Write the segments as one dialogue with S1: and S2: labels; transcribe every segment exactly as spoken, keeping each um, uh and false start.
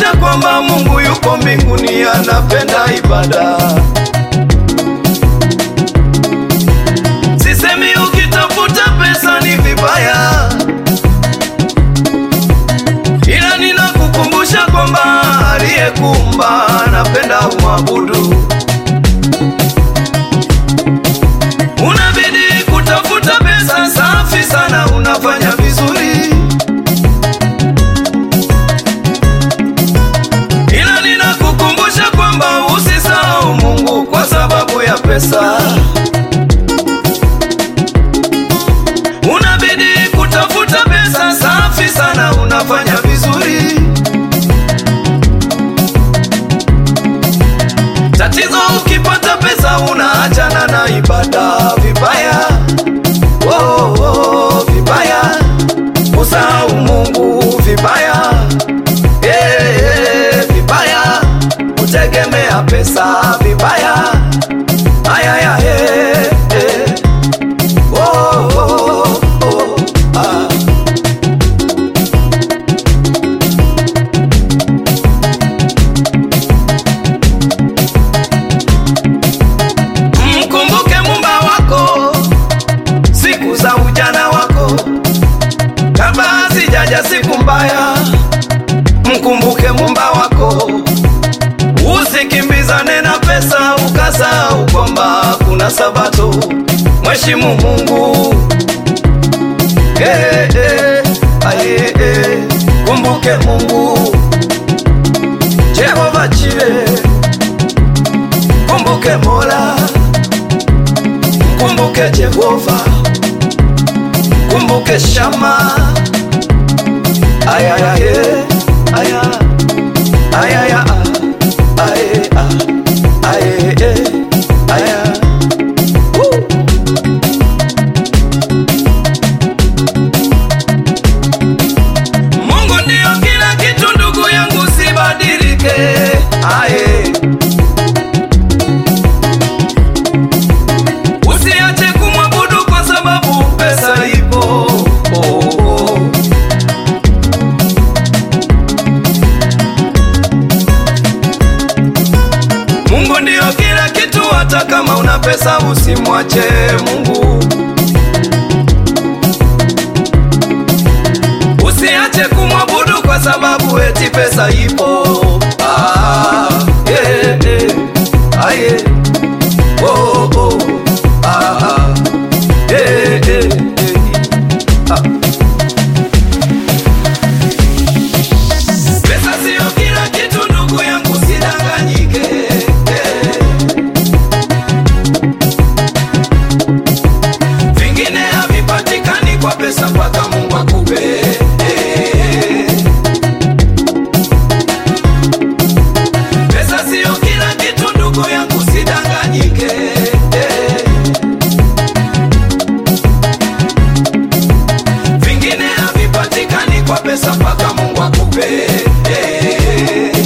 S1: ninakukumbusha kwamba Mungu yuko mbinguni anapenda ibada. Sisemi ukitafuta pesa ni vibaya, ila ninakukumbusha kwamba aliyekuumba anapenda umwabudu. Unabidi kutafuta pesa, safi sana, unafanya vizuri, ila ninakukumbusha kwamba usisahau Mungu kwa sababu ya pesa. Unabidi kutafuta pesa, safi sana, unafanya vizuri. Tatizo ukipata pesa unaachana na ibada, vibaya. Oh, oh, vibaya. Usahau Mungu, vibaya. Eh, eh, vibaya. Utegemea pesa, vibaya. Ayaya, eh, eh. Oh, oh, oh, ah. Mkumbuke Muumba wako siku za ujana wako, kabla hazijaja siku mbaya. Mkumbuke Muumba wako, usikimbizane na pesa ukasahau kwamba kuna Sabato. Mheshimu Mungu, eh, eh, aye, eh. Kumbuke Mungu, Jehova Jire. Kumbuke Mola, kumbuke Jehova, kumbuke Shama. Ayaya, aya, ayaya, aye, aye, aya. Mungu ndio kila kitu ndugu yangu, sibadilike. Aye. Usiache kumwabudu kwa sababu pesa ipo. Oh, oh. Mungu ndio kila kitu, hata kama una pesa usimwache Mungu. Usiache kumwabudu kwa sababu eti pesa ipo. Ah, yeah, yeah. Aye. Oh, oh. Ah, yeah, yeah, yeah. Ah. Pesa sio kila kitu ndugu yangu, sidanganyike. Yeah. Vingine havipatikani kwa pesa mpaka Mungu akupe. Yeah. Pesa sio kila kitu ndugu yangu, sidanganyike. Yeah. Vingine havipatikani kwa pesa mpaka Mungu akupe. Yeah.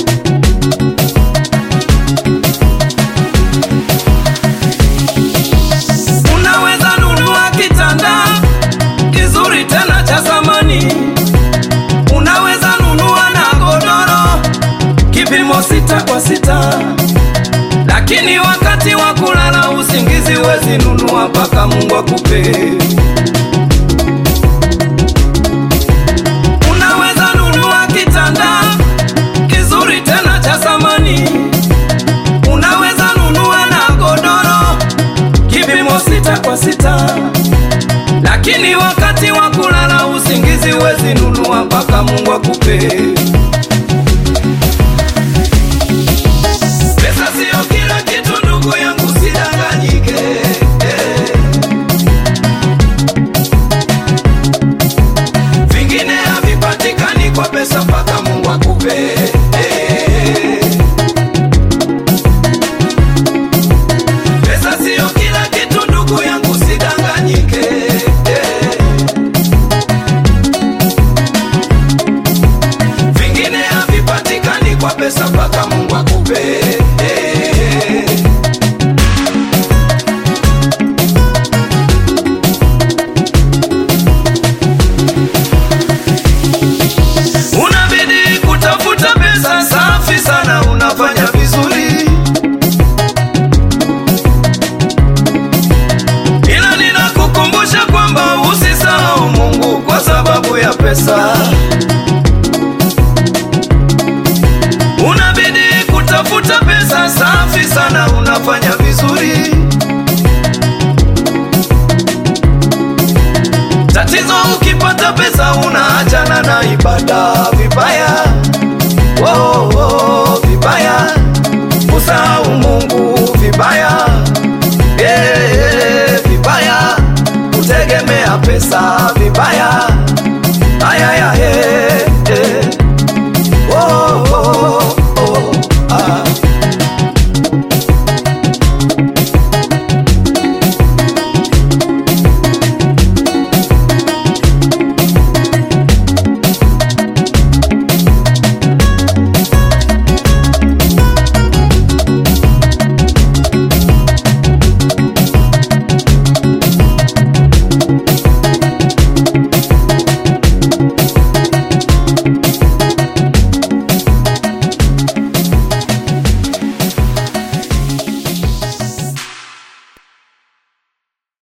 S1: Unaweza nunua kitanda kizuri tena cha zamani, unaweza nunua na godoro kipimo sita kwa sita, lakini wakati wa kulala usingizi wezi nunua mpaka Mungu akupe. Unaweza nunua kitanda kizuri tena cha zamani, unaweza nunua na godoro kipimo sita kwa sita, lakini wakati wa kulala usingizi wezi nunua mpaka Mungu akupe. Pesa sio kila kitu ndugu yangu, sidanganyike. Yeah. Vingine havipatikani kwa pesa mpaka Mungu akupe. Yeah. Pesa sio kila kitu ndugu yangu, sidanganyike. Yeah. Vingine havipatikani kwa pesa mpaka Mungu akupe. Yeah. Unabidi kutafuta pesa safi sana, unafanya vizuri. Tatizo ukipata pesa unaachana na ibada.